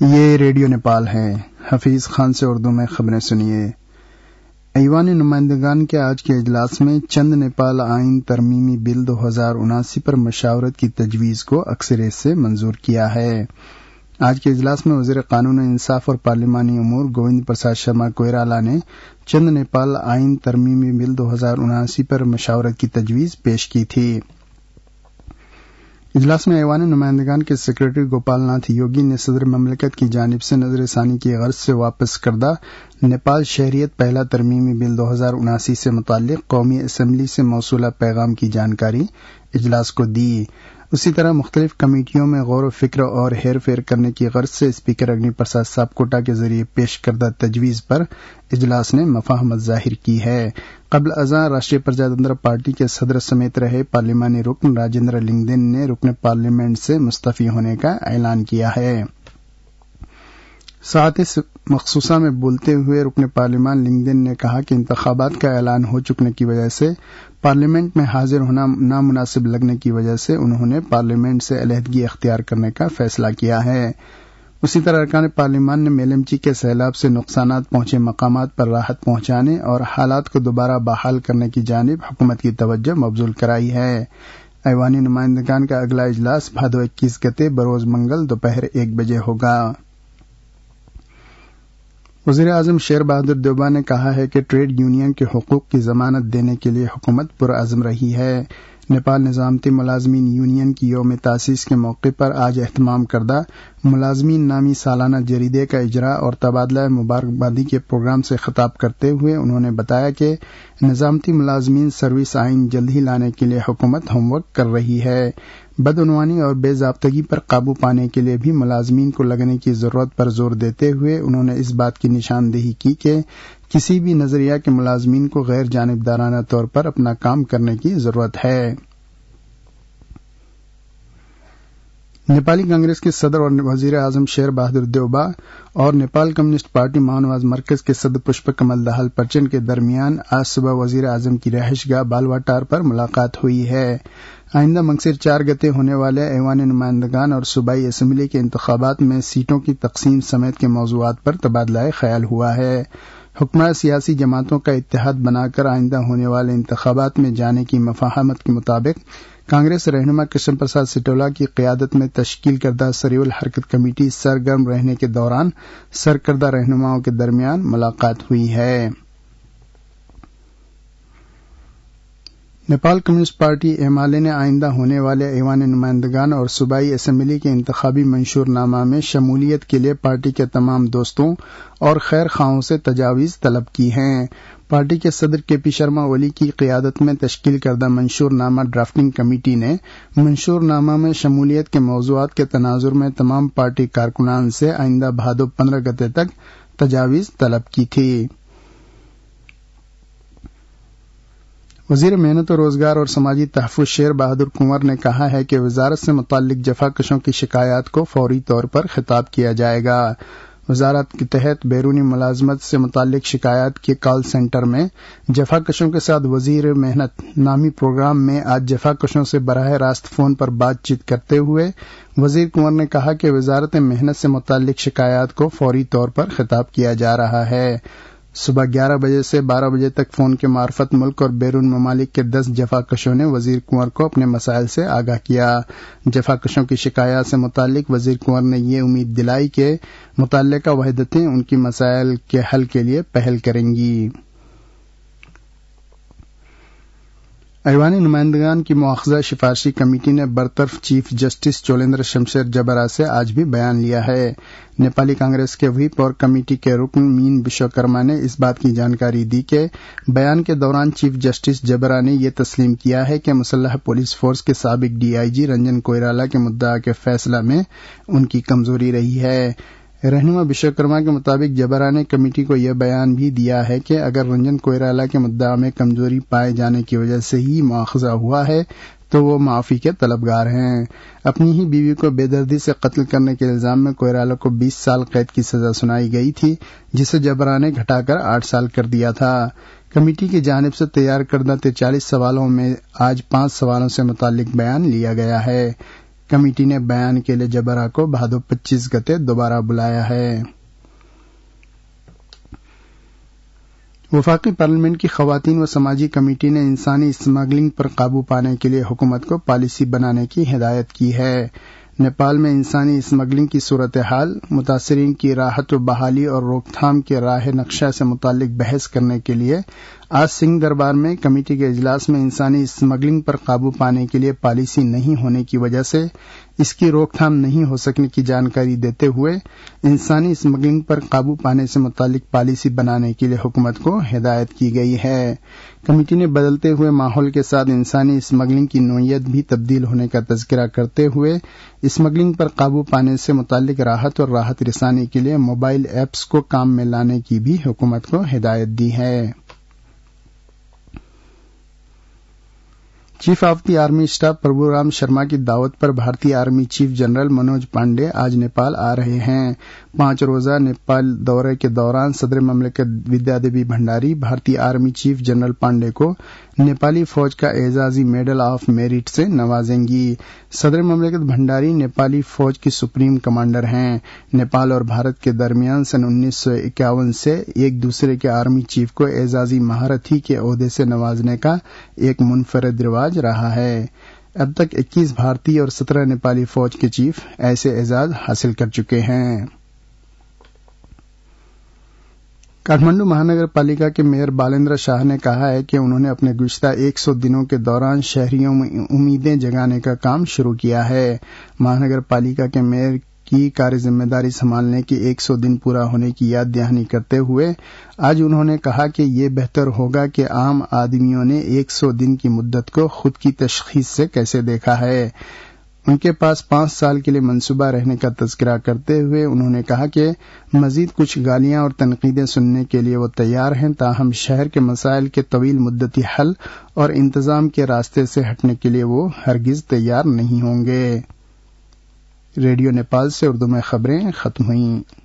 یہ ریڈیو نیپال ہے۔ حفیظ خان سے اردو میں خبریں سنیے۔ ایوان نمائندگان کے آج کے اجلاس میں چند نیپال آئین ترمیمی بل 2079 پر مشاورت کی تجویز کو اکثریت سے منظور کیا ہے۔ آج کے اجلاس میں وزیر قانون انصاف اور پارلیمانی امور گووند پرساد شرما کوئرالا نے چند نیپال آئین ترمیمی بل 2079 پر مشاورت کی تجویز پیش کی تھی۔ اجلاس میں ایوان نمائندگان کے سیکریٹری گوپال ناتھ یوگی نے صدر مملکت کی جانب سے نظر ثانی کی غرض سے واپس کردہ نیپال شہریت پہلا ترمیمی بل 2079 سے متعلق قومی اسمبلی سے موصولہ پیغام کی جانکاری اجلاس کو دی۔ اسی طرح مختلف کمیٹیوں میں غور و فکر اور ہیر پھیر کرنے کی غرض سے اسپیکر اگنی پرساد صاحب کوٹا کے ذریعے پیش کردہ تجویز پر اجلاس نے مفاہمت ظاہر کی ہے۔ قبل ازاں راشٹریہ پرجا تنتر پارٹی کے صدر سمیت رہے پارلیمانی رکن راجندر لنگدین نے رکن پارلیمنٹ سے مستعفی ہونے کا اعلان کیا ہے۔ ساعت مخصوصہ میں بولتے ہوئے رکن پارلیمان لنگدین نے کہا کہ انتخابات کا اعلان ہو چکنے کی وجہ سے پارلیمنٹ میں حاضر ہونا نامناسب لگنے کی وجہ سے انہوں نے پارلیمنٹ سے علیحدگی اختیار کرنے کا فیصلہ کیا ہے۔ اسی طرح ارکان پارلیمان نے میلمچی کے سیلاب سے نقصانات پہنچے مقامات پر راحت پہنچانے اور حالات کو دوبارہ بحال کرنے کی جانب حکومت کی توجہ مبذول کرائی ہے۔ ایوانی نمائندگان کا اگلا اجلاس بھادو 21 گتے بروز منگل دوپہر 1 بجے ہوگا۔ وزیر اعظم شیر بہادر دیوبا نے کہا ہے کہ ٹریڈ یونین کے حقوق کی ضمانت دینے کے لیے حکومت پرعزم رہی ہے۔ نیپال نظامتی ملازمین یونین کی یوم تاسیس کے موقع پر آج اہتمام کردہ ملازمین نامی سالانہ جریدے کا اجرا اور تبادلہ مبارکبادی کے پروگرام سے خطاب کرتے ہوئے انہوں نے بتایا کہ نظامتی ملازمین سروس آئین جلد ہی لانے کے لیے حکومت ہوم ورک کر رہی ہے۔ بدعنوانی اور بے ضابطگی پر قابو پانے کے لیے بھی ملازمین کو لگنے کی ضرورت پر زور دیتے ہوئے انہوں نے اس بات کی نشاندہی کی کہ کسی بھی نظریہ کے ملازمین کو غیر جانبدارانہ طور پر اپنا کام کرنے کی ضرورت ہے۔ نیپالی کانگریس کے صدر اور وزیر اعظم شیر بہادر دیوبا اور نیپال کمیونسٹ پارٹی مہانواز مرکز کے صدر پشپ کمل دہل پرچن کے درمیان آج صبح وزیر اعظم کی رہائش گاہ بالواٹار پر ملاقات ہوئی ہے۔ آئندہ منگسر 4 گتے ہونے والے ایوان نمائندگان اور صوبائی اسمبلی کے انتخابات میں سیٹوں کی تقسیم سمیت کے موضوعات پر تبادلہ خیال ہوا ہے۔ حکمراں سیاسی جماعتوں کا اتحاد بنا کر آئندہ ہونے والے انتخابات میں جانے کی مفاہمت کے مطابق کانگریس رہنما کرشن پرساد سٹولا کی قیادت میں تشکیل کردہ سریع الحرکت کمیٹی سرگرم رہنے کے دوران سرکردہ رہنماؤں کے درمیان ملاقات ہوئی ہے۔ نیپال کمیونسٹ پارٹی ایم نے آئندہ ہونے والے ایوان نمائندگان اور صوبائی اسمبلی کے انتخابی منشور نامہ میں شمولیت کے لیے پارٹی کے تمام دوستوں اور خیر خواہوں سے تجاویز طلب کی ہیں۔ پارٹی کے صدر کے پی شرما اولی کی قیادت میں تشکیل کردہ منشور نامہ ڈرافٹنگ کمیٹی نے منشور نامہ میں شمولیت کے موضوعات کے تناظر میں تمام پارٹی کارکنان سے آئندہ بھادو 15 گتے تک تجاویز طلب کی تھی۔ وزیر محنت و روزگار اور سماجی تحفظ شیر بہادر کنور نے کہا ہے کہ وزارت سے متعلق جفاکشوں کی شکایات کو فوری طور پر خطاب کیا جائے گا۔ وزارت کے تحت بیرونی ملازمت سے متعلق شکایات کے کال سینٹر میں جفاکشوں کے ساتھ وزیر محنت نامی پروگرام میں آج جفاکشوں سے براہ راست فون پر بات چیت کرتے ہوئے وزیر کنور نے کہا کہ وزارت محنت سے متعلق شکایات کو فوری طور پر خطاب کیا جا رہا ہے۔ صبح 11 بجے سے 12 بجے تک فون کے معرفت ملک اور بیرون ممالک کے 10 جفاکشوں نے وزیر کنور کو اپنے مسائل سے آگاہ کیا۔ جفاکشوں کی شکایات سے متعلق وزیر کنور نے یہ امید دلائی کہ متعلقہ وحدتیں ان کی مسائل کے حل کے لیے پہل کریں گی۔ ایوانی نمائندگان کی مواخذہ سفارشی کمیٹی نے برطرف چیف جسٹس چولیندر شمشیر جبرا سے آج بھی بیان لیا ہے۔ نیپالی کانگریس کے وہی اور کمیٹی کے رکن مین وشوکرما نے اس بات کی جانکاری دی کہ بیان کے دوران چیف جسٹس جبرا نے یہ تسلیم کیا ہے کہ مسلح پولیس فورس کے سابق ڈی آئی جی رنجن کوئرالا کے مدعا کے فیصلہ میں ان کی کمزوری رہی ہے۔ رہنما وشوکرما کے مطابق جبرا نے کمیٹی کو یہ بیان بھی دیا ہے کہ اگر رنجن کوئرالا کے مدعا میں کمزوری پائے جانے کی وجہ سے ہی مواخذہ ہوا ہے تو وہ معافی کے طلبگار ہیں۔ اپنی ہی بیوی کو بے دردی سے قتل کرنے کے الزام میں کوئرالا کو 20 سال قید کی سزا سنائی گئی تھی، جسے جبرا نے گھٹا کر 8 سال کر دیا تھا۔ کمیٹی کی جانب سے تیار کردہ 43 سوالوں میں آج 5 سوالوں سے متعلق بیان لیا گیا ہے۔ کمیٹی نے بیان کے لیے جبرا کو بھادو 25 گتے دوبارہ بلایا ہے۔ وفاقی پارلیمنٹ کی خواتین و سماجی کمیٹی نے انسانی اسمگلنگ پر قابو پانے کے لیے حکومت کو پالیسی بنانے کی ہدایت کی ہے۔ نیپال میں انسانی اسمگلنگ کی صورتحال، متاثرین کی راحت و بحالی اور روک تھام کے راہ نقشہ سے متعلق بحث کرنے کے لیے آج سنگھ دربار میں کمیٹی کے اجلاس میں انسانی اسمگلنگ پر قابو پانے کے لیے پالیسی نہیں ہونے کی وجہ سے اس کی روک تھام نہیں ہو سکنے کی جانکاری دیتے ہوئے انسانی اسمگلنگ پر قابو پانے سے متعلق پالیسی بنانے کے لیے حکومت کو ہدایت کی گئی ہے۔ کمیٹی نے بدلتے ہوئے ماحول کے ساتھ انسانی اسمگلنگ کی نوعیت بھی تبدیل ہونے کا تذکرہ کرتے ہوئے اسمگلنگ پر قابو پانے سے متعلق راحت اور راحت رسانی کے لیے موبائل ایپس کو کام میں لانے کی بھی حکومت کو ہدایت دی ہے۔ Chief of the army staff Prabhu Ram Sharma کی دعوت پر بھارتی army chief general Manoj Pande آج نیپال آ رہے ہیں۔ 5 روزہ نیپال دورے کے دوران صدر مملکت ودیا دیوی بھنڈاری بھارتی آرمی چیف جنرل پانڈے کو نیپالی فوج کا اعزازی میڈل آف میرٹ سے نوازیں گی۔ صدر مملکت بھنڈاری نیپالی فوج کی سپریم کمانڈر ہیں۔ نیپال اور بھارت کے درمیان سن 1951 سے ایک دوسرے کے آرمی چیف کو اعزازی مہارتھی کے عہدے سے نوازنے کا ایک منفرد رواج رہا ہے۔ اب تک 21 بھارتی اور 17 نیپالی فوج کے چیف ایسے اعزاز حاصل کر چکے ہیں۔ کاٹھمنڈو مہانگر پالیکا کے میئر بالندر شاہ نے کہا ہے کہ انہوں نے اپنے گزشتہ 100 دنوں کے دوران شہریوں میں امیدیں جگانے کا کام شروع کیا ہے۔ مہانگر پالیکا کے میئر کی کار ذمہ داری سنبھالنے کے 100 دن پورا ہونے کی یاد دہانی کرتے ہوئے آج انہوں نے کہا کہ یہ بہتر ہوگا کہ عام آدمیوں نے 100 دن کی مدت کو خود کی تشخیص سے کیسے دیکھا ہے۔ ان کے پاس 5 سال کے لیے منصوبہ رہنے کا تذکرہ کرتے ہوئے انہوں نے کہا کہ مزید کچھ گالیاں اور تنقیدیں سننے کے لیے وہ تیار ہیں، تاہم شہر کے مسائل کے طویل مدتی حل اور انتظام کے راستے سے ہٹنے کے لیے وہ ہرگز تیار نہیں ہوں گے۔ ریڈیو نیپال سے اردو میں خبریں ختم ہوئیں۔